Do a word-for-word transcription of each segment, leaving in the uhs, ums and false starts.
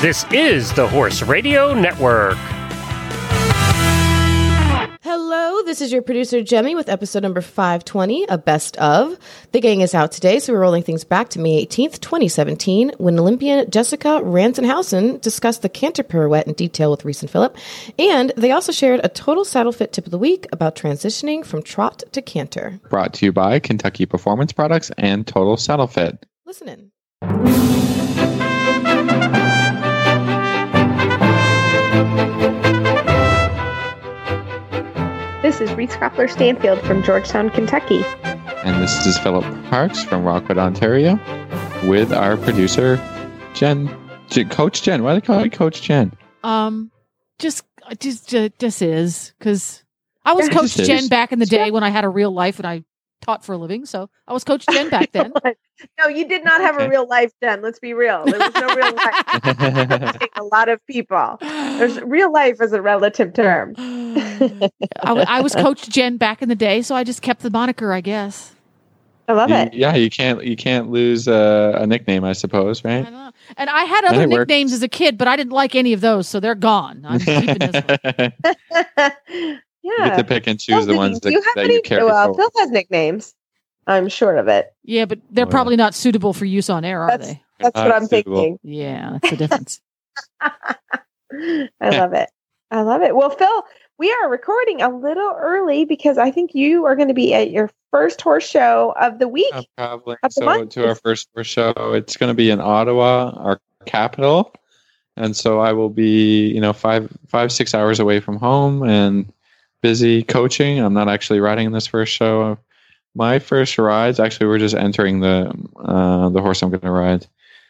This is the Horse Radio Network. Hello, this is your producer, Jemmy, with episode number five twenty, a best of. The gang is out today, so we're rolling things back to May eighteenth, twenty seventeen, when Olympian Jessica Ranzenhausen discussed the canter pirouette in detail with Reese and Phillip, and they also shared a total saddle fit tip of the week about transitioning from trot to canter. Brought to you by Kentucky Performance Products and Total Saddle Fit. Listen in. This is Reese Koppler Stanfield from Georgetown, Kentucky. And this is Phillip Parks from Rockwood, Ontario, with our producer, Jen. J- Coach Jen. Why do they call you Coach Jen? Um, just, just, uh, just is, because I was Yeah, Coach just Jen is. back in the day when I had a real life and I taught for a living. So I was Coach Jen back then. No, you did not have Okay. a real life, Jen. Let's be real. There was no real life. A lot of people. There's real life is a relative term. I, w- I was Coach Jen back in the day, so I just kept the moniker, I guess. I love You- it. yeah, you can't you can't lose uh, a nickname, I suppose, I right? don't know. And I had And other it worked. nicknames as a kid, but I didn't like any of those, so they're gone. I'm keeping this one. You Yeah. get to pick and Phil, choose the do ones do that, you have that any? you carry Well, forward. Phil has nicknames. I'm sure of it. Yeah, but they're Oh, yeah. probably not suitable for use on air, are That's they? that's what Not I'm suitable. thinking. Yeah, that's the difference. I love it. I love it. Well, Phil, we are recording a little early because I think you are going to be at your first horse show of the week. Uh, probably. Of the So month. to our first first show, it's going to be in Ottawa, our capital, and so I will be, you know, five five six hours away from home and busy coaching. I'm not actually riding in this first show. My first rides, actually, we're just entering the uh, the horse I'm going to ride.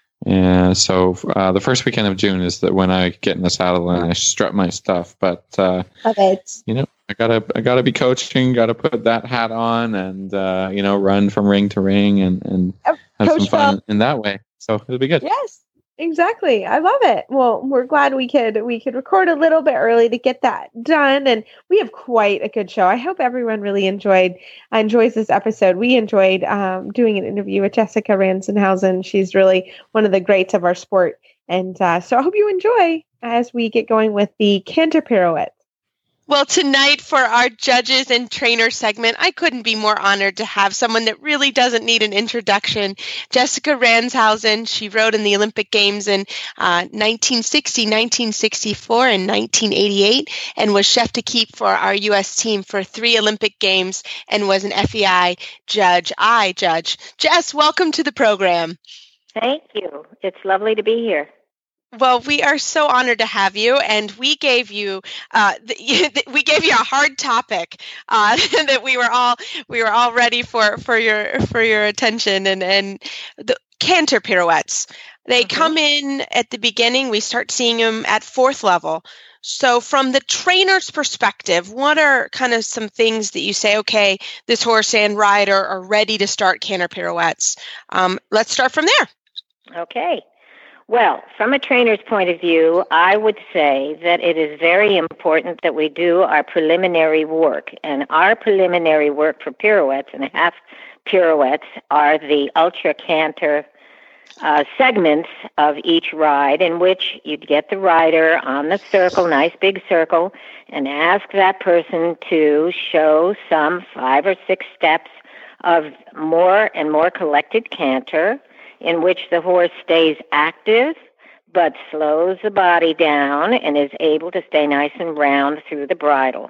And so uh, the first weekend of June is that when I get in the saddle and I strut my stuff. But uh, Love it. you know, I gotta I gotta be coaching, gotta put that hat on, and uh, you know, run from ring to ring and and Oh, have Coach some fun Phil. in that way. So it'll be good. Yes, exactly. I love it. Well, we're glad we could we could record a little bit early to get that done, and we have quite a good show. I hope everyone really enjoyed enjoys this episode. We enjoyed um, doing an interview with Jessica Ranzenhausen. She's really one of the greats of our sport, and uh, so I hope you enjoy as we get going with the canter pirouette. Well, tonight for our judges and trainer segment, I couldn't be more honored to have someone that really doesn't need an introduction. Jessica Ranzenhausen, she rode in the Olympic Games in uh, nineteen sixty, nineteen sixty-four, and nineteen eighty-eight, and was chef de keep for our U S team for three Olympic Games and was an F E I judge. I judge. Jess, welcome to the program. Thank you. It's lovely to be here. Well, we are so honored to have you, and we gave you uh, the, we gave you a hard topic uh, that we were all we were all ready for for your for your attention, and and the canter pirouettes. They Mhm. come in at the beginning. We start seeing them at fourth level. So, from the trainer's perspective, what are kind of some things that you say? Okay, this horse and rider are ready to start canter pirouettes. Um, let's start from there. Okay. Well, from a trainer's point of view, I would say that it is very important that we do our preliminary work. And our preliminary work for pirouettes and half pirouettes are the ultra canter uh, segments of each ride, in which you'd get the rider on the circle, nice big circle, and ask that person to show some five or six steps of more and more collected canter, in which the horse stays active but slows the body down and is able to stay nice and round through the bridle.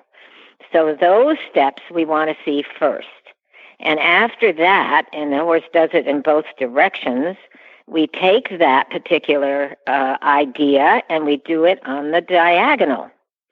So those steps we want to see first. And after that, and the horse does it in both directions, we take that particular uh, idea and we do it on the diagonal.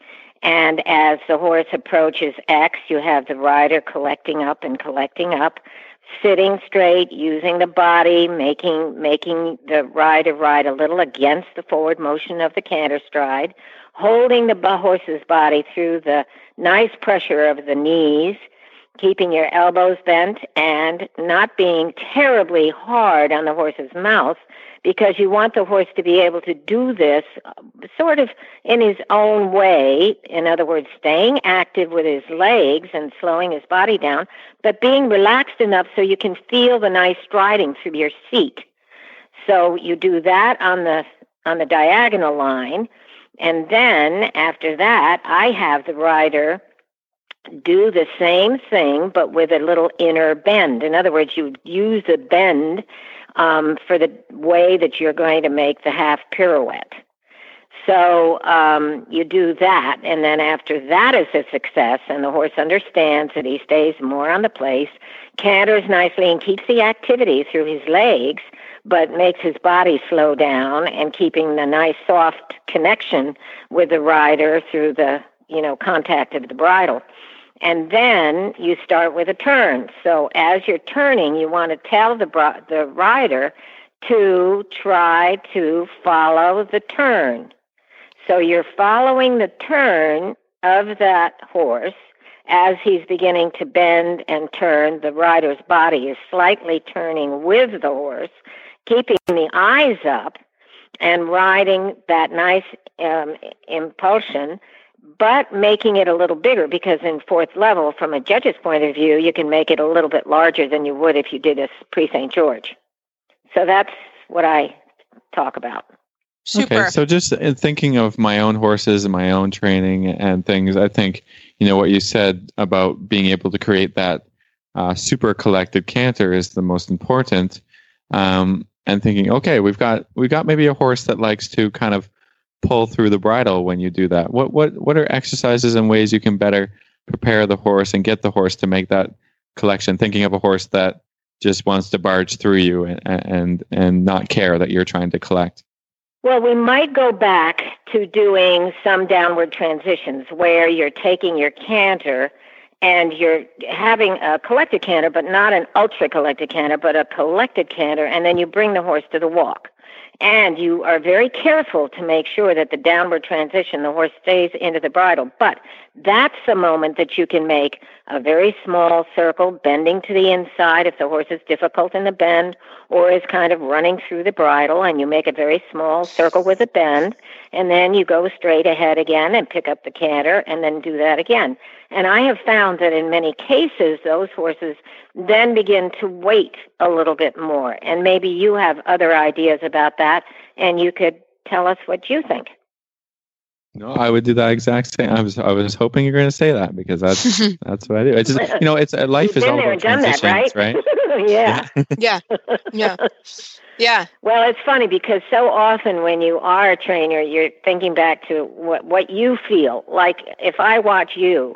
And as the horse approaches X, you have the rider collecting up and collecting up, sitting straight, using the body, making making the rider ride a little against the forward motion of the canter stride, holding the b- horse's body through the nice pressure of the knees, keeping your elbows bent, and not being terribly hard on the horse's mouth, because you want the horse to be able to do this uh, sort of in his own way. In other words, staying active with his legs and slowing his body down, but being relaxed enough so you can feel the nice striding through your seat. So you do that on the on the diagonal line. And then after that, I have the rider do the same thing, but with a little inner bend. In other words, you use the bend um, for the way that you're going to make the half pirouette. So um, you do that, and then after that is a success, and the horse understands that he stays more on the place, canters nicely and keeps the activity through his legs, but makes his body slow down and keeping the nice soft connection with the rider through the, you know, contact of the bridle. And then you start with a turn. So as you're turning, you want to tell the the rider to try to follow the turn. So you're following the turn of that horse as he's beginning to bend and turn. The rider's body is slightly turning with the horse, keeping the eyes up and riding that nice um, impulsion, but making it a little bigger, because in fourth level, from a judge's point of view, you can make it a little bit larger than you would if you did a Prix Saint George. So that's what I talk about. Super. Okay, so just in thinking of my own horses and my own training and things, I think, you know, what you said about being able to create that uh, super collected canter is the most important. Um, and thinking, okay, we've got we've got maybe a horse that likes to kind of pull through the bridle when you do that. What what what are exercises and ways you can better prepare the horse and get the horse to make that collection? Thinking of a horse that just wants to barge through you and and and not care that you're trying to collect. Well, we might go back to doing some downward transitions where you're taking your canter and you're having a collected canter, but not an ultra collected canter, but a collected canter, and then you bring the horse to the walk. And you are very careful to make sure that the downward transition, the horse stays into the bridle. But that's the moment that you can make a very small circle, bending to the inside if the horse is difficult in the bend or is kind of running through the bridle, and you make a very small circle with a bend, and then you go straight ahead again and pick up the canter and then do that again. And I have found that in many cases, those horses then begin to wait a little bit more. And maybe you have other ideas about that, and you could tell us what you think. No, I would do that exact same. I was I was hoping you were going to say that, because that's that's what I do. It's just, you know, it's life is all about transitions, that, right? right? yeah. Yeah. Yeah. Yeah. Well, it's funny because so often when you are a trainer, you're thinking back to what what you feel. Like if I watch you,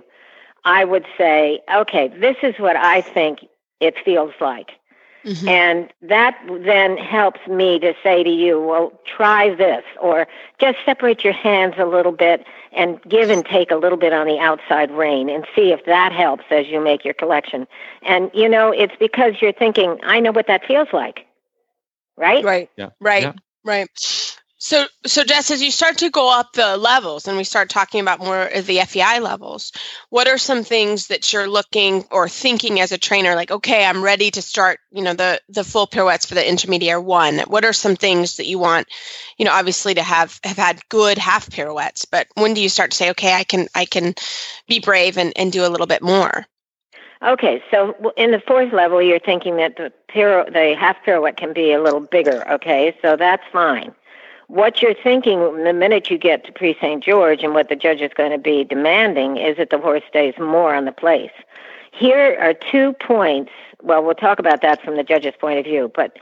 I would say, okay, this is what I think it feels like. Mm-hmm. And that then helps me to say to you, well, try this, or just separate your hands a little bit and give and take a little bit on the outside rein and see if that helps as you make your collection. And, you know, it's because you're thinking, I know what that feels like. Right? Right. Yeah. Right. Yeah. Right. So, so Jess, as you start to go up the levels and we start talking about more of the F E I levels, what are some things that you're looking or thinking as a trainer, like, okay, I'm ready to start, you know, the, the full pirouettes for the intermediate one. What are some things that you want, you know, obviously to have, have had good half pirouettes, but when do you start to say, okay, I can, I can be brave and, and do a little bit more? Okay, so in the fourth level, you're thinking that the piro- the half pirouette can be a little bigger, okay? So that's fine. What you're thinking the minute you get to Prix Saint George and what the judge is going to be demanding is that the horse stays more on the place. Here are two points. Well, we'll talk about that from the judge's point of view, but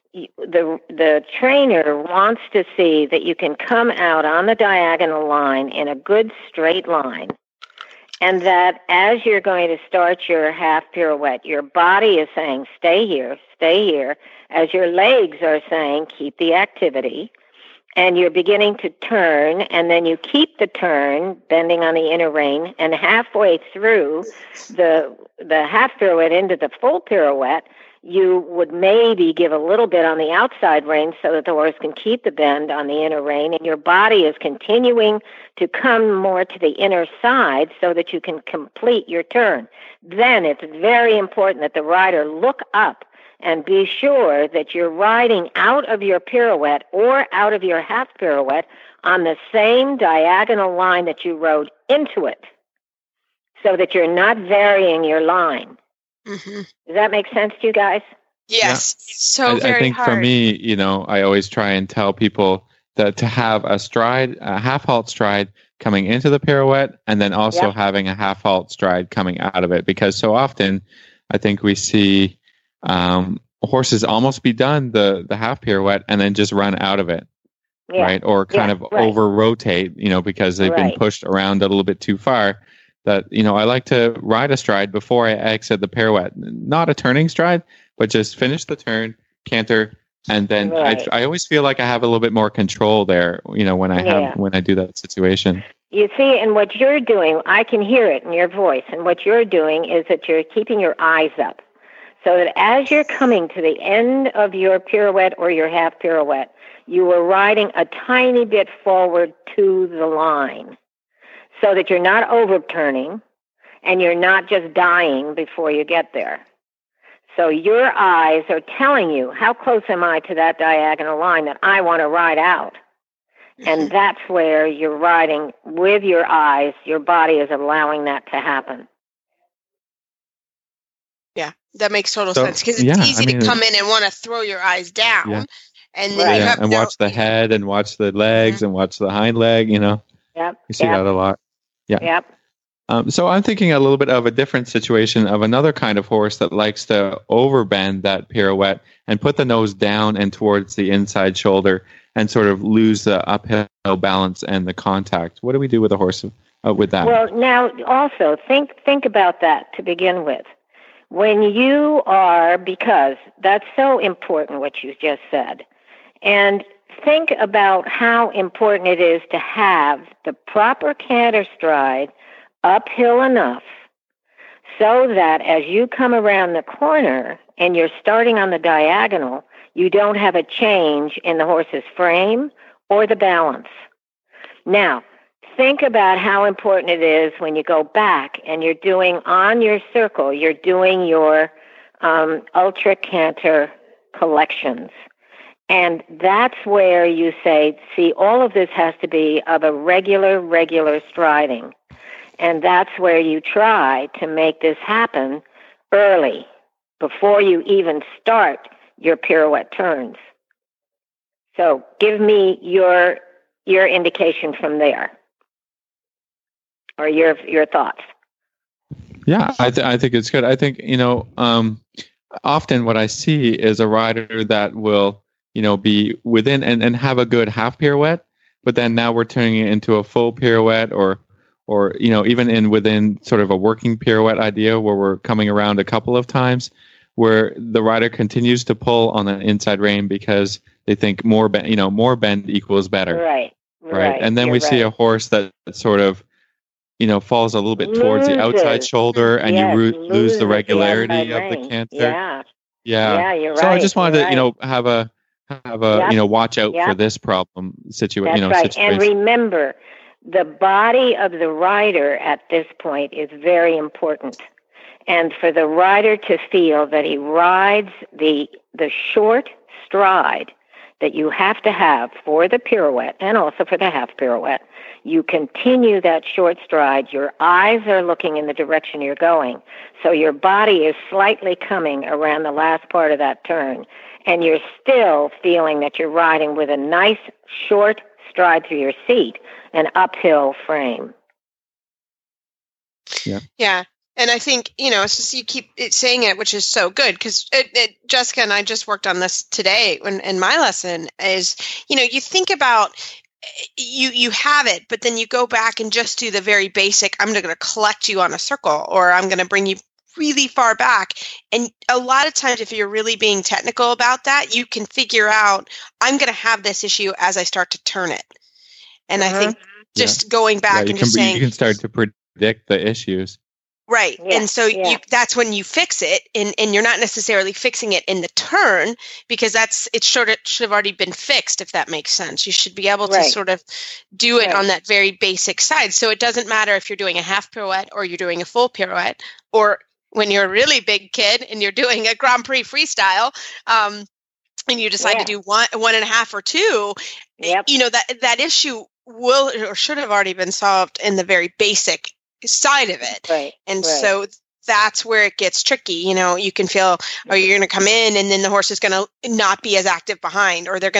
the the trainer wants to see that you can come out on the diagonal line in a good straight line, and that as you're going to start your half pirouette, your body is saying, stay here, stay here, as your legs are saying, keep the activity. And you're beginning to turn, and then you keep the turn, bending on the inner rein, and halfway through the the half pirouette into the full pirouette, you would maybe give a little bit on the outside rein so that the horse can keep the bend on the inner rein, and your body is continuing to come more to the inner side so that you can complete your turn. Then it's very important that the rider look up and be sure that you're riding out of your pirouette or out of your half pirouette on the same diagonal line that you rode into it, so that you're not varying your line. Mm-hmm. Does that make sense to you guys? Yes. Yeah. So I, very I think hard. For me, you know, I always try and tell people, the, to have a stride, a half halt stride coming into the pirouette, and then also Yep. having a half halt stride coming out of it. Because so often, I think we see um, horses almost be done the the half pirouette and then just run out of it, Yeah. right? Or kind Yeah, of right. over rotate, you know, because they've Right. been pushed around a little bit too far. That, you know, I like to ride a stride before I exit the pirouette, not a turning stride, but just finish the turn, canter, and then Right. I I always feel like I have a little bit more control there, you know, when I Yeah. have when I do that situation. You see, and what you're doing, I can hear it in your voice. And what you're doing is that you're keeping your eyes up. So that as you're coming to the end of your pirouette or your half pirouette, you are riding a tiny bit forward to the line. So that you're not overturning and you're not just dying before you get there. So your eyes are telling you, how close am I to that diagonal line that I want to ride out? And that's where you're riding with your eyes. Your body is allowing that to happen. Yeah, that makes total So, sense because it's yeah, easy I mean, to come in and want to throw your eyes down, Yeah. and then Right. you Yeah, have and no, watch the head and watch the legs and watch the hind leg, you know. Yep. You see yep. that a lot. Yeah. Yep. Um, so I'm thinking a little bit of a different situation of another kind of horse that likes to overbend that pirouette and put the nose down and towards the inside shoulder and sort of lose the uphill balance and the contact. What do we do with a horse uh, with that? Well, now also think think about that to begin with. When you are, because that's so important what you just said, and think about how important it is to have the proper canter stride uphill enough so that as you come around the corner and you're starting on the diagonal, you don't have a change in the horse's frame or the balance. Now, think about how important it is when you go back and you're doing on your circle, you're doing your um, ultra canter collections. And that's where you say, see, all of this has to be of a regular, regular striding. And that's where you try to make this happen early, before you even start your pirouette turns. So give me your your indication from there, or your your thoughts. Yeah, I, th- I think it's good. I think, you know, um, often what I see is a rider that will, you know, be within and, and have a good half pirouette, but then now we're turning it into a full pirouette, or, or, you know, even in within sort of a working pirouette idea where we're coming around a couple of times, where the rider continues to pull on the inside rein because they think more, be- you know, more bend equals better. Right. Right. Right. And then You're we see a right. horse that sort of, you know, falls a little bit towards the outside Loses. shoulder, and Yes, you ro- lose loses the regularity outside of the rein. canter. Yeah. Yeah. Yeah, you're So I right, just wanted you're to, you know, have a have a Yep. you know watch out Yep. for this problem situation. That's You know, right. situation. And remember, the body of the rider at this point is very important. And for the rider to feel that he rides the the short stride that you have to have for the pirouette and also for the half pirouette, you continue that short stride. Your eyes are looking in the direction you're going. So your body is slightly coming around the last part of that turn. And you're still feeling that you're riding with a nice short stride through your seat, an uphill frame. Yeah. Yeah. And I think, you know, it's just you keep it saying it, which is so good because it, it, Jessica and I just worked on this today in, in my lesson is, you know, you think about you you have it, but then you go back and just do the very basic, I'm going to collect you on a circle, or I'm going to bring you really far back. And a lot of times, if you're really being technical about that, you can figure out, I'm going to have this issue as I start to turn it. And Uh-huh. I think just going yeah, back you and can just saying, you can start to predict the issues. right. Yeah, And so yeah. you, that's when you fix it, and, and you're not necessarily fixing it in the turn because that's it should, it should have already been fixed, if that makes sense. You should be able to Right. sort of do it Right. on that very basic side. So it doesn't matter if you're doing a half pirouette or you're doing a full pirouette, or when you're a really big kid and you're doing a Grand Prix freestyle, um, and you decide Yeah. to do one, one and a half or two, Yep. you know, that, that issue will or should have already been solved in the very basic side of it. Right. And right. so that's where it gets tricky. You know, you can feel, or you're going to come in and then the horse is going to not be as active behind, or they're going to get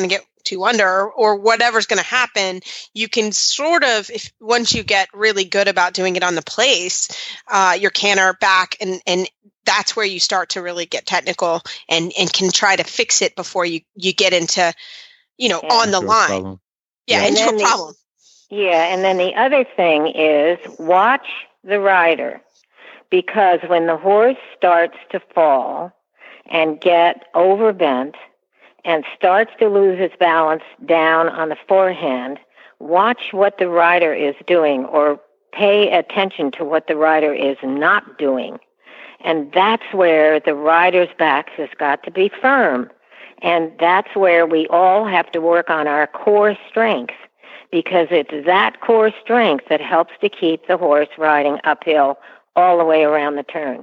two under or, or whatever's going to happen, you can sort of, if once you get really good about doing it on the place, uh, your canter back, and, and that's where you start to really get technical and, and can try to fix it before you, you get into, you know, Yeah. on the Into a line. problem. Yeah, Yeah. into And a then the- problem. Yeah, and then the other thing is watch the rider, because when the horse starts to fall and get overbent and starts to lose its balance down on the forehand, watch what the rider is doing, or pay attention to what the rider is not doing. And that's where the rider's back has got to be firm. And that's where we all have to work on our core strength, because it's that core strength that helps to keep the horse riding uphill all the way around the turn.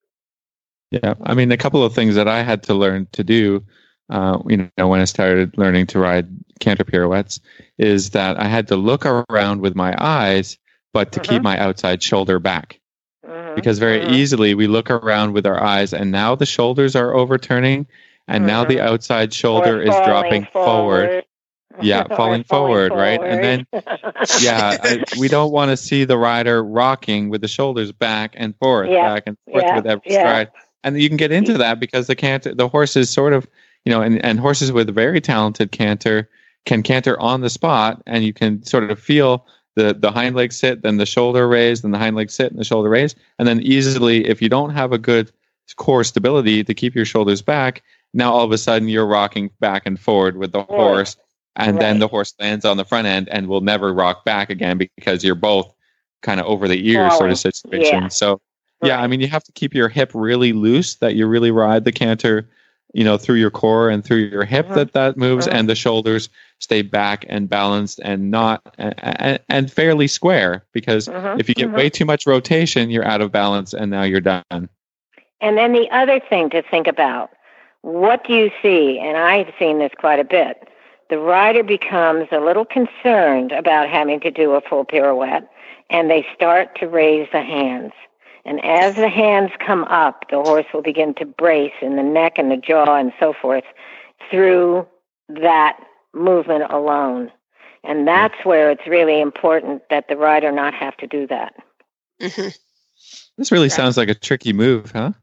Yeah, I mean, a couple of things that I had to learn to do, uh, you know, when I started learning to ride canter pirouettes, is that I had to look around with my eyes, but to Mhm. keep my outside shoulder back. Mhm, Because very mhm. easily we look around with our eyes, and now the shoulders are overturning, and now the Mhm. outside shoulder Or is falling dropping forward. Yeah, Or falling forward, right? And then, yeah, I, we don't want to see the rider rocking with the shoulders back and forth, Yeah, back and forth yeah, with every yeah. stride. And you can get into that because the canter, the horse is sort of, you know, and, and horses with very talented canter can canter on the spot, and you can sort of feel the, the hind leg sit, then the shoulder raise, then the hind leg sit and the shoulder raise. And then easily, if you don't have a good core stability to keep your shoulders back, now all of a sudden you're rocking back and forward with the Right. horse. And then Right. the horse lands on the front end and will never rock back again because you're both kind of over the ears sort Falling. of situation. Yeah. So, yeah, I Right. mean, you have to keep your hip really loose, that you really ride the canter, you know, through your core and through your hip, Mhm. that that moves, Mhm. and the shoulders stay back and balanced and not and, and fairly square. Because Mhm, if you get mhm. way too much rotation, you're out of balance, and now you're done. And then the other thing to think about, what do you see? And I've seen this quite a bit. The rider becomes a little concerned about having to do a full pirouette, and they start to raise the hands. And as the hands come up, the horse will begin to brace in the neck and the jaw and so forth through that movement alone. And that's where it's really important that the rider not have to do that. Mm-hmm. This really sounds like a tricky move, huh?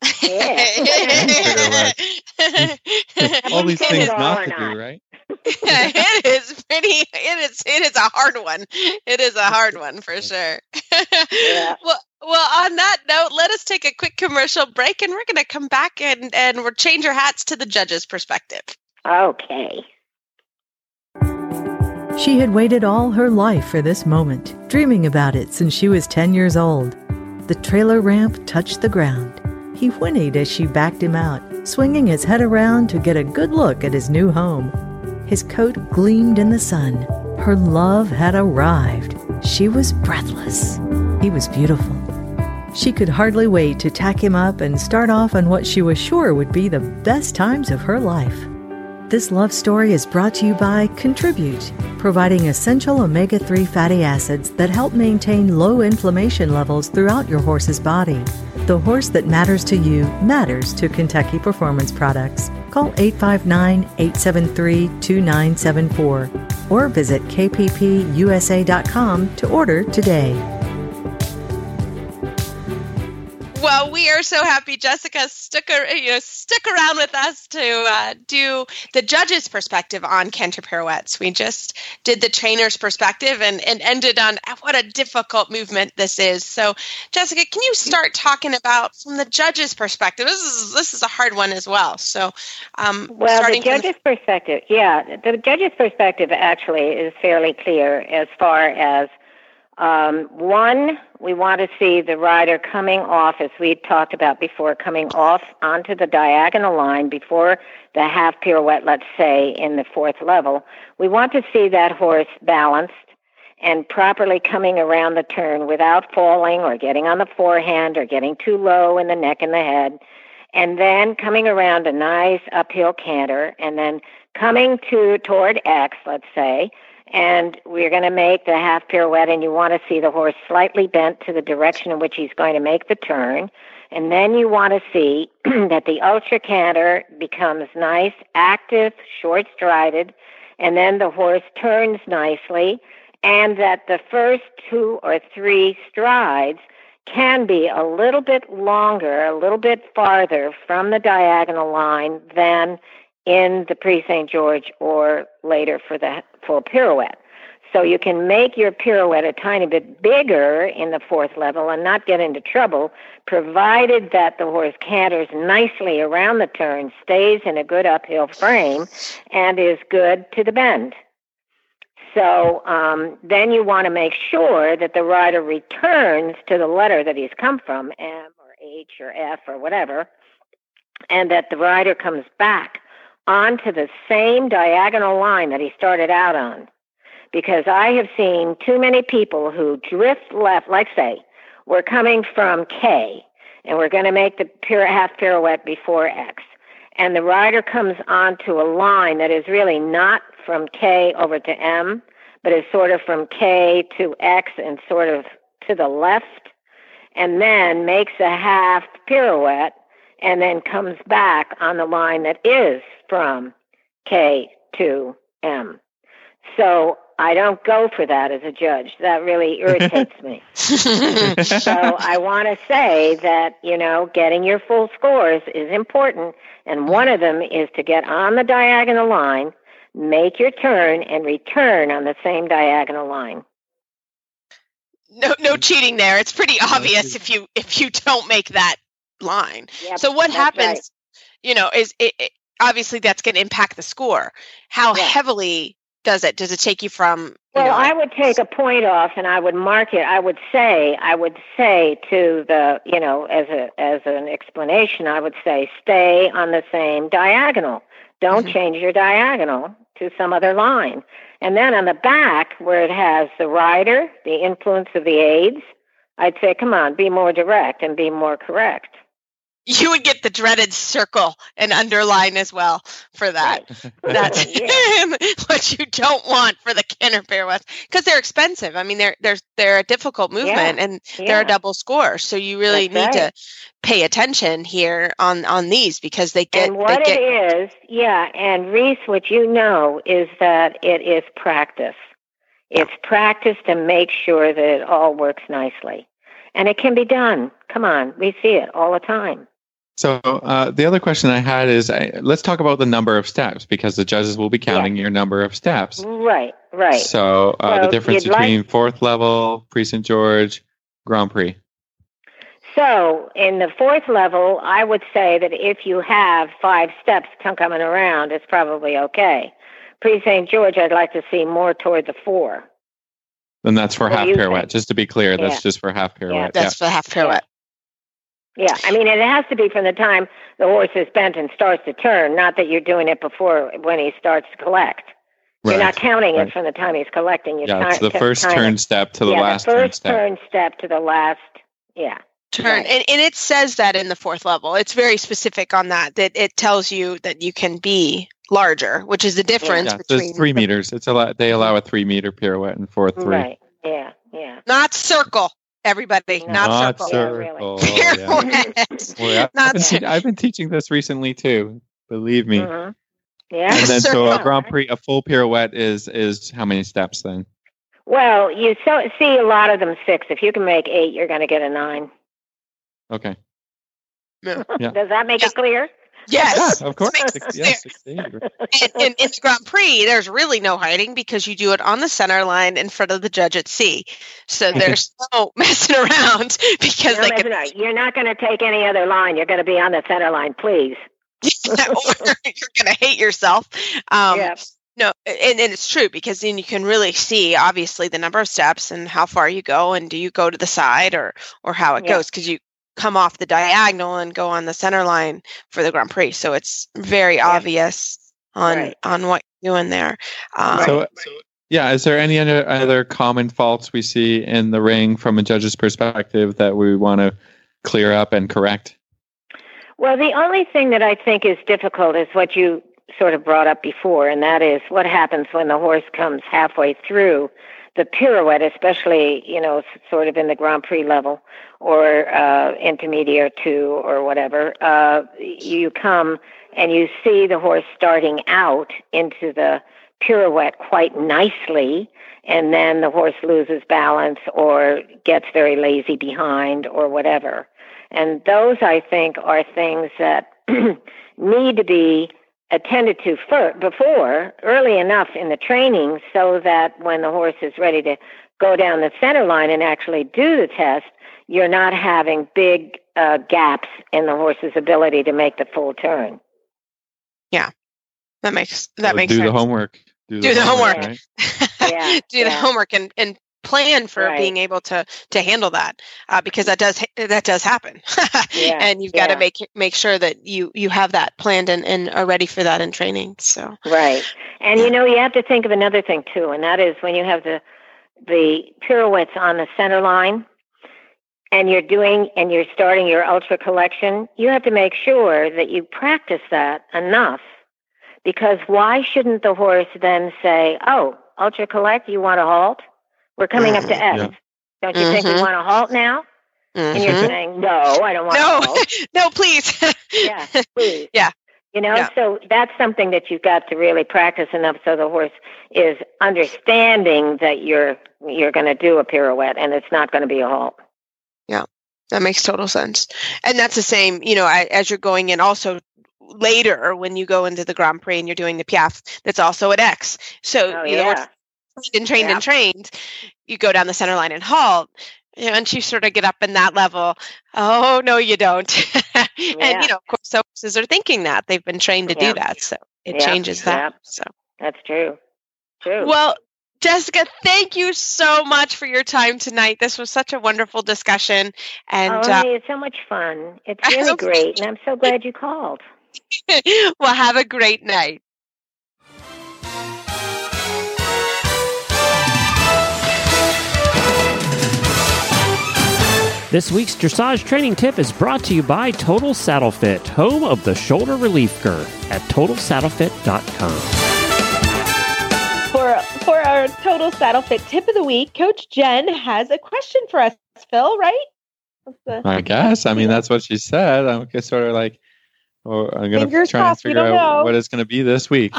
All these It things is all not or to not. do, right? It is pretty. It is. It is a hard one. It is a hard one for sure. Yeah. Well, well. On that note, let us take a quick commercial break, and we're going to come back and and we'll change our hats to the judge's perspective. Okay. She had waited all her life for this moment, dreaming about it since she was ten years old. The trailer ramp touched the ground. He whinnied as she backed him out, swinging his head around to get a good look at his new home. His coat gleamed in the sun. Her love had arrived. She was breathless. He was beautiful. She could hardly wait to tack him up and start off on what she was sure would be the best times of her life. This love story is brought to you by Contribute, providing essential omega three fatty acids that help maintain low inflammation levels throughout your horse's body. The horse that matters to you matters to Kentucky Performance Products. Call eight five nine, eight seven three, two nine seven four or visit k p p u s a dot com to order today. Well, we are so happy Jessica stuck, ar- you know, stuck around with us to uh, do the judge's perspective on canter pirouettes. We just did the trainer's perspective and, and ended on what a difficult movement this is. So, Jessica, can you start talking about from the judge's perspective? This is this is a hard one as well. So, um, Well, the starting from judge's perspective, yeah, the judge's perspective actually is fairly clear as far as um, one, we want to see the rider coming off, as we talked about before, coming off onto the diagonal line before the half pirouette, let's say, in the fourth level. We want to see that horse balanced and properly coming around the turn without falling or getting on the forehand or getting too low in the neck and the head. And then coming around a nice uphill canter and then coming to toward X, let's say, and we're going to make the half pirouette, and you want to see the horse slightly bent to the direction in which he's going to make the turn. And then you want to see that the ultra canter becomes nice, active, short-strided, and then the horse turns nicely, and that the first two or three strides can be a little bit longer, a little bit farther from the diagonal line than in the Prix-Saint George or later for the full pirouette. So you can make your pirouette a tiny bit bigger in the fourth level and not get into trouble, provided that the horse canters nicely around the turn, stays in a good uphill frame, and is good to the bend. So um, then you want to make sure that the rider returns to the letter that he's come from, M or H or F or whatever, and that the rider comes back onto the same diagonal line that he started out on. Because I have seen too many people who drift left, like say, we're coming from K, and we're going to make the pir- half pirouette before X. And the rider comes onto a line that is really not from K over to M, but is sort of from K to X and sort of to the left, and then makes a half pirouette, and then comes back on the line that is from K to M. So I don't go for that as a judge. That really irritates me. So I want to say that, you know, getting your full scores is important, and one of them is to get on the diagonal line, make your turn, and return on the same diagonal line. No, no cheating there. It's pretty obvious if you if you don't make that line. Yep, so what happens, right. you know, is it, it obviously that's going to impact the score. How yeah. heavily does it? Does it take you from? You well, know, I would take a point off, and I would mark it. I would say, I would say to the, you know, as a as an explanation, I would say, stay on the same diagonal. Don't mm-hmm. change your diagonal to some other line. And then on the back, where it has the rider, the influence of the aids, I'd say, come on, be more direct and be more correct. You would get the dreaded circle and underline as well for that. That's what you don't want for the canter pirouettes, because they're expensive. I mean, they're they're they're a difficult movement, yeah. and yeah. they're a double score. So you really That's need right. to pay attention here on, on these, because they get. And what they get, it is, yeah. And Reese, what you know is that it is practice. It's practice to make sure that it all works nicely, and it can be done. Come on, we see it all the time. So uh, the other question I had is, I, let's talk about the number of steps, because the judges will be counting yeah. your number of steps. Right, right. So uh, so the difference between like... fourth level, Prix-Saint George, Grand Prix. So in the fourth level, I would say that if you have five steps coming around, it's probably okay. Prix-Saint George, I'd like to see more toward the four. Then that's for what half pirouette. Think? Just to be clear, that's yeah. just for half pirouette. Yeah, that's yeah. for half pirouette. Yeah, I mean, it has to be from the time the horse is bent and starts to turn, not that you're doing it before when he starts to collect. Right. You're not counting right. it from the time he's collecting. You're yeah, it's the first time turn step to the yeah, last the first turn step. turn step to the last, yeah. Turn. Right. And, and it says that in the fourth level. It's very specific on that, that it tells you that you can be larger, which is the difference yeah, between... It's three meters. It's a They allow a three meter pirouette in fourth three. Right, yeah, yeah. Not circle. Everybody, no, not, not circle. circle. Yeah, really. yeah. Well, I've, not been te- I've been teaching this recently too. Believe me. Mm-hmm. Yeah. And then so a Grand Prix, a full pirouette is is how many steps then? Well, you so, see a lot of them six. If you can make eight, you're going to get a nine. Okay. Yeah. Does that make yeah. it clear? Yes, yeah, of course. Six, yeah, six, eight. in, in, in the Grand Prix, there's really no hiding, because you do it on the center line in front of the judge at C. So there's no messing around, because no they messing can... around. You're not going to take any other line. You're going to be on the center line, please. or you're going to hate yourself. Um, yeah. No, and, and it's true, because then you can really see, obviously, the number of steps and how far you go, and do you go to the side or or how it yeah. goes, because you come off the diagonal and go on the center line for the Grand Prix. So it's very yeah. obvious on right. on what you're doing there. Um, so, so, yeah, is there any other, other common faults we see in the ring from a judge's perspective that we want to clear up and correct? Well, the only thing that I think is difficult is what you sort of brought up before, and that is what happens when the horse comes halfway through the pirouette, especially, you know, sort of in the Grand Prix level or uh, intermediate two or whatever. Uh, you come and you see the horse starting out into the pirouette quite nicely, and then the horse loses balance or gets very lazy behind or whatever. And those, I think, are things that need to be attended to first, before, early enough in the training, so that when the horse is ready to go down the center line and actually do the test, you're not having big uh, gaps in the horse's ability to make the full turn. Yeah, that makes that So makes do sense. the homework. Do the Do the homework. homework. Right? Yeah, do the yeah. homework and, and plan for Right. being able to to handle that, uh, because that does that does happen. Yeah, And you've got to yeah. make make sure that you you have that planned and, and are ready for that in training. So Right. And you know, you have to think of another thing too, and that is when you have the the pirouettes on the center line and you're doing and you're starting your ultra collection, you have to make sure that you practice that enough, because why shouldn't the horse then say, "Oh, ultra collect, you want to halt? We're coming up to X. Yeah. Don't you think we Mhm. want to halt now?" And you're Mhm. saying, "No, I don't want no, to halt." no, please. Yeah, please. Yeah. You know, Yeah. so that's something that you've got to really practice enough so the horse is understanding that you're you're going to do a pirouette and it's not going to be a halt. That makes total sense. And that's the same, you know, I- as you're going in also later when you go into the Grand Prix and you're doing the Piaffe, that's also at X. So, Oh, you know, yeah. and trained Yeah. and trained, you go down the center line and halt. You know, once you sort of get up in that level, oh, no, you don't. And, Yeah. you know, of course, horses are thinking that. They've been trained to Yeah. do that. So it Yeah. changes that. Yeah. So, That's true. True. well, Jessica, thank you so much for your time tonight. This was such a wonderful discussion. And oh, uh, honey, it's so much fun. It's really great, and I'm so glad you called. well, have a great night. This week's dressage training tip is brought to you by Total Saddle Fit, home of the shoulder relief girth at total saddle fit dot com. For for our Total Saddle Fit tip of the week, Coach Jen has a question for us, Phil, right? What's the- I guess. I mean, that's what she said. I'm just sort of like, oh, I'm going to Fingers try and crossed, we figure don't out know. what it's going to be this week.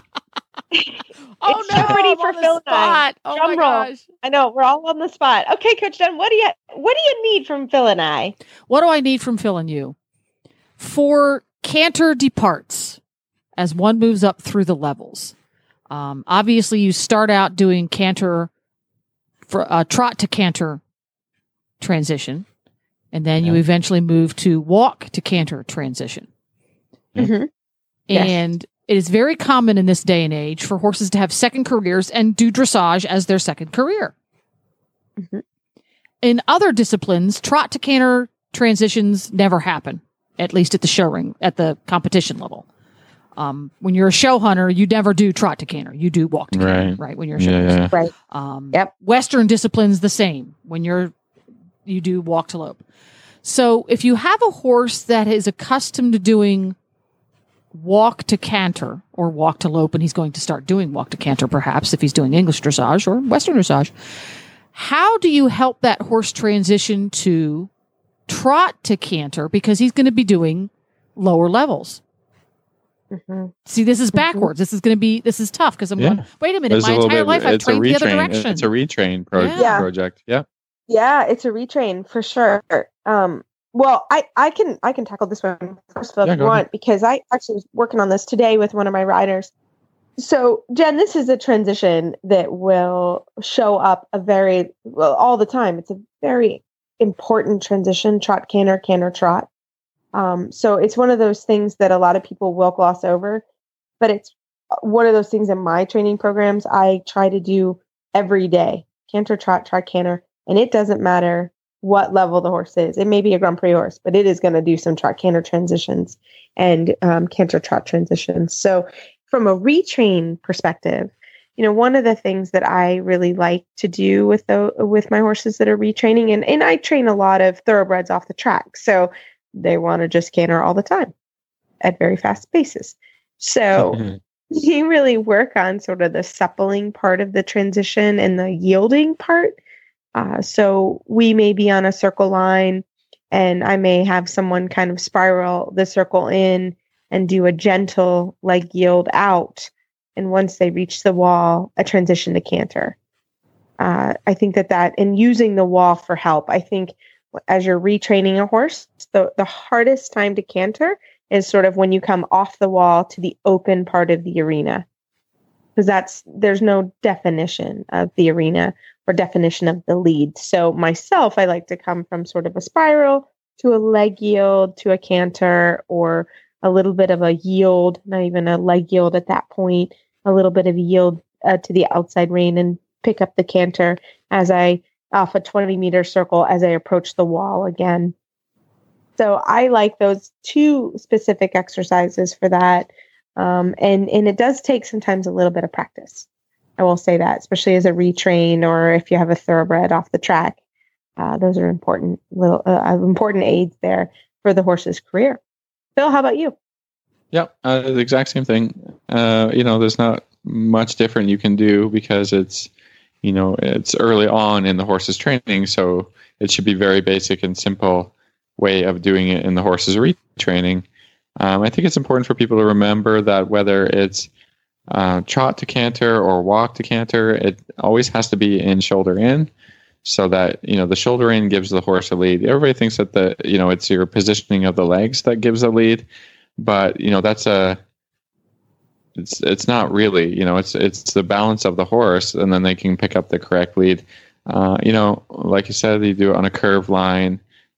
Oh It's no! Jeopardy I'm for on the Phil and I. spot. Oh Drum my roll. gosh! I know we're all on the spot. Okay, Coach Jen, what do you what do you need from Phil and I? What do I need from Phil and you? For canter departs, as one moves up through the levels. Um, obviously, you start out doing canter, for uh, trot to canter transition, and then you Yeah. eventually move to walk to canter transition. Mm-hmm. Yes. And it is very common in this day and age for horses to have second careers and do dressage as their second career. Mhm. In other disciplines, trot to canter transitions never happen, at least at the show ring, at the competition level. Um, when you're a show hunter, you never do trot to canter. You do walk to canter, Right. right? When you're a show Yeah, horse. yeah. Right. Um, Yep. Western disciplines the same. When you're, you do walk to lope. So if you have a horse that is accustomed to doing walk to canter or walk to lope, and he's going to start doing walk to canter, perhaps if he's doing English dressage or Western dressage, how do you help that horse transition to trot to canter? Because he's going to be doing lower levels. Mm-hmm. See, this is backwards. This is going to be, this is tough because I'm Yeah. going, wait a minute, There's my a little entire bit. life I've It's a trained the other retrain. direction. It's a retrain pro- Yeah. Yeah. project. Yeah. Yeah, it's a retrain for sure. Um, well, I, I can I can tackle this one first, Phil, Yeah, if you go want, ahead. because I actually was working on this today with one of my riders. So, Jen, this is a transition that will show up a very well all the time. It's a very important transition: trot, canter, canter, trot. Um, so it's one of those things that a lot of people will gloss over, but it's one of those things in my training programs I try to do every day: canter, trot, trot, canter. And it doesn't matter what level the horse is. It may be a Grand Prix horse, but it is going to do some trot canter transitions and um, canter trot transitions. So from a retrain perspective, you know, one of the things that I really like to do with the with my horses that are retraining, and, and I train a lot of thoroughbreds off the track. So they want to just canter all the time at very fast paces. So you really work on sort of the suppling part of the transition and the yielding part. Uh, so we may be on a circle line and I may have someone kind of spiral the circle in and do a gentle like yield out and once they reach the wall, a transition to canter. Uh, I think that that, and using the wall for help, I think as you're retraining a horse, the, the hardest time to canter is sort of when you come off the wall to the open part of the arena. Because that's, there's no definition of the arena or definition of the lead. So myself, I like to come from sort of a spiral to a leg yield to a canter, or a little bit of a yield, not even a leg yield at that point, a little bit of a yield uh, to the outside rein, and pick up the canter as I, off a twenty meter circle as I approach the wall again. So I like those two specific exercises for that. Um, and, and it does take sometimes a little bit of practice. I will say that, especially as a retrain, or if you have a thoroughbred off the track, uh, those are important little, uh, important aids there for the horse's career. Phil, how about you? Yeah, uh, the exact same thing. Uh, you know, there's not much different you can do because it's, you know, it's early on in the horse's training. So it should be very basic and simple way of doing it in the horse's retraining. Um, I think it's important for people to remember that whether it's uh, trot to canter or walk to canter, it always has to be in shoulder in, so that, you know, the shoulder in gives the horse a lead. Everybody thinks that the, you know, it's your positioning of the legs that gives a lead, but, you know, that's a, it's, it's not really, you know, it's, it's the balance of the horse, and then they can pick up the correct lead. Uh, you know, like you said, you do it on a curved line.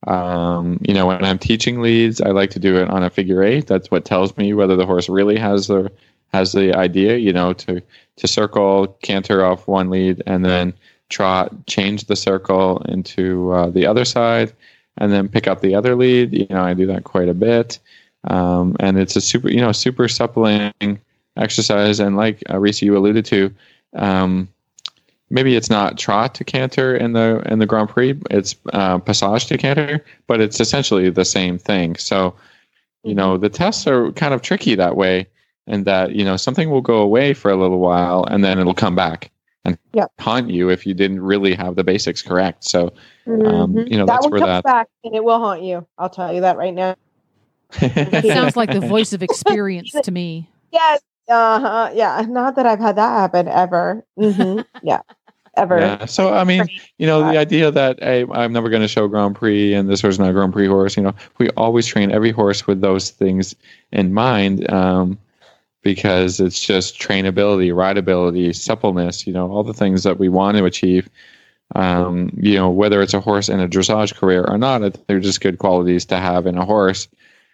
Um, you know, when I'm teaching leads, I like to do it on a figure eight. That's what tells me whether the horse really has the, has the idea, you know, to, to circle, canter off one lead, and then trot, change the circle into uh, the other side, and then pick up the other lead. You know, I do that quite a bit. Um, and it's a super, you know, super suppling exercise. And like uh, Reese, you alluded to, um, maybe it's not trot to canter in the, in the Grand Prix, it's uh, passage to canter, but it's essentially the same thing. So, you know, the tests are kind of tricky that way, and that, you know, something will go away for a little while and then it'll come back and yep. haunt you if you didn't really have the basics correct. So, mm-hmm. um, you know, that that's one where comes that back, and it will haunt you. I'll tell you that right now. That sounds like the voice of experience to me. Yes. Uh-huh. Yeah. Not that I've had that happen ever. Mm-hmm. Yeah. Ever. Yeah. So, I mean, you know, the idea that, hey, I'm never going to show Grand Prix and this horse is not a Grand Prix horse, you know, we always train every horse with those things in mind. Um, because it's just trainability, rideability, suppleness, you know, all the things that we want to achieve. Um, you know, whether it's a horse in a dressage career or not, they're just good qualities to have in a horse.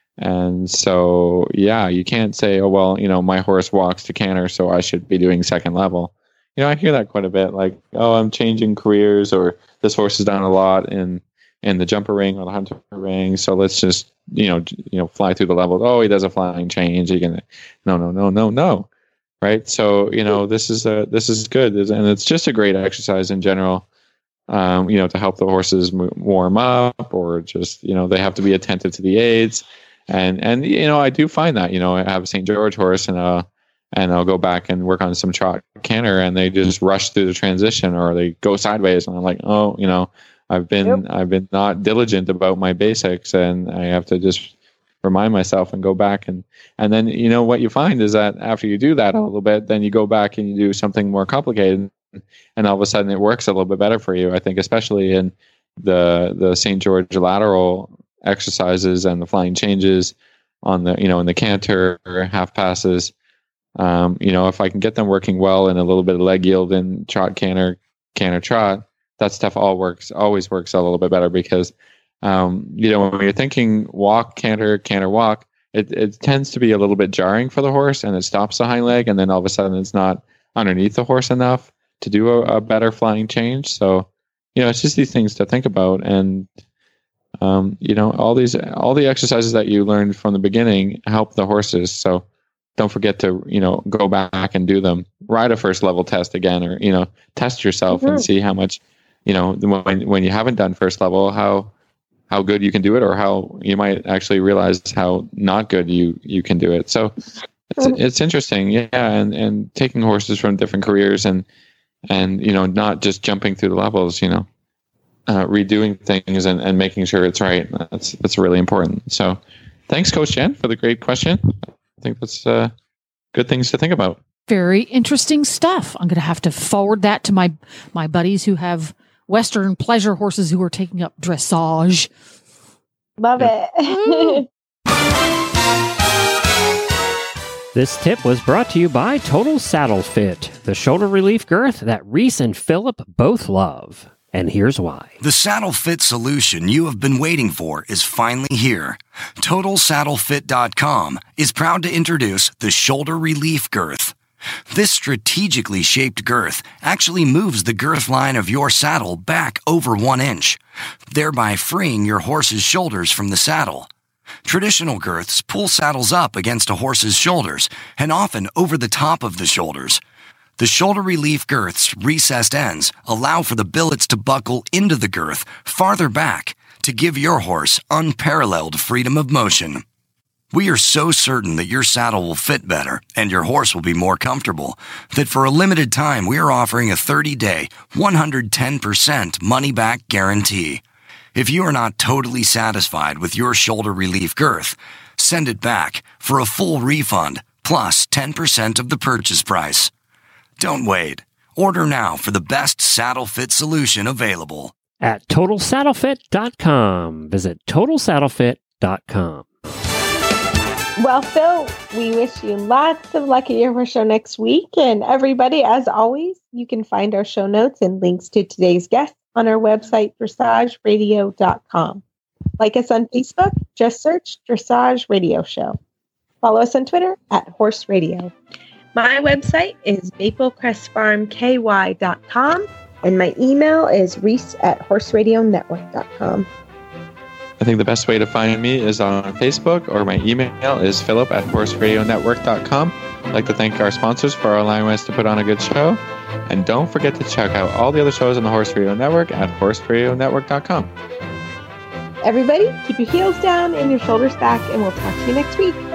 And so, yeah, you can't say, oh, well, you know, my horse walks to canter, so I should be doing second level. You know, I hear that quite a bit, like, oh, I'm changing careers, or this horse has done a lot in in the jumper ring or the hunter ring, so let's just, you know, you know, fly through the levels. Oh, he does a flying change. He can, no, no, no, no, no, right? So, you know, this is a this is good, and it's just a great exercise in general. Um, you know, to help the horses warm up, or just, you know, they have to be attentive to the aids, and and you know, I do find that, you know, I have a Saint George horse, and uh, and I'll go back and work on some trot canter, and they just rush through the transition, or they go sideways, and I'm like, oh, you know. I've been yep. I've been not diligent about my basics, and I have to just remind myself and go back, and and then, you know, what you find is that after you do that a little bit, then you go back and you do something more complicated, and all of a sudden it works a little bit better for you. I think especially in the the Saint George lateral exercises and the flying changes on the, you know, in the canter or half passes. Um, you know, if I can get them working well in a little bit of leg yield and trot canter canter trot, that stuff all works, always works a little bit better, because, um, you know, when you're thinking walk, canter, canter, walk, it, it tends to be a little bit jarring for the horse, and it stops the hind leg, and then all of a sudden it's not underneath the horse enough to do a, a better flying change. So, you know, it's just these things to think about. And, um, you know, all these, all the exercises that you learned from the beginning help the horses. So don't forget to, you know, go back and do them. Ride a first level test again, or, you know, test yourself mm-hmm. and see how much, you know, when when you haven't done first level, how how good you can do it, or how you might actually realize how not good you you can do it. So it's it's interesting, yeah, and and taking horses from different careers, and and you know, not just jumping through the levels, you know, uh, redoing things and, and making sure it's right. That's that's really important. So thanks, Coach Jen, for the great question. I think that's uh, good things to think about. Very interesting stuff. I'm going to have to forward that to my my buddies who have Western pleasure horses who are taking up dressage. Love it. This tip was brought to you by Total Saddle Fit, the shoulder relief girth that Reese and Philip both love. And here's why. The saddle fit solution you have been waiting for is finally here. Total Saddle Fit dot com is proud to introduce the Shoulder Relief Girth. This strategically shaped girth actually moves the girth line of your saddle back over one inch, thereby freeing your horse's shoulders from the saddle. Traditional girths pull saddles up against a horse's shoulders and often over the top of the shoulders. The shoulder relief girth's recessed ends allow for the billets to buckle into the girth farther back to give your horse unparalleled freedom of motion. We are so certain that your saddle will fit better and your horse will be more comfortable that for a limited time we are offering a thirty-day, one hundred ten percent money-back guarantee. If you are not totally satisfied with your shoulder relief girth, send it back for a full refund plus ten percent of the purchase price. Don't wait. Order now for the best saddle fit solution available. At Total Saddle Fit dot com. Visit Total Saddle Fit dot com. Well, Phil, we wish you lots of luck at your horse show next week. And everybody, as always, you can find our show notes and links to today's guests on our website, dressage radio dot com. Like us on Facebook, just search Dressage Radio Show. Follow us on Twitter at Horse Radio. My website is maple crest farm k y dot com, and my email is reese at horse radio network dot com. I think the best way to find me is on Facebook, or my email is philip at horse radio network dot com. I'd like to thank our sponsors for allowing us to put on a good show. And don't forget to check out all the other shows on the Horse Radio Network at horse radio network dot com. Everybody, keep your heels down and your shoulders back, and we'll talk to you next week.